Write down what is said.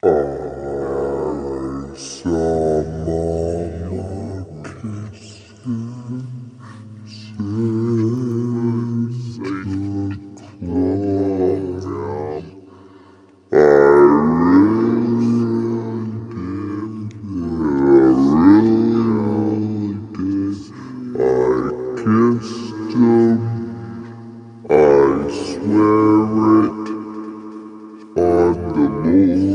I saw Mama kissing Santa Claus. I really did. I kissed him. I swear it on the Lord.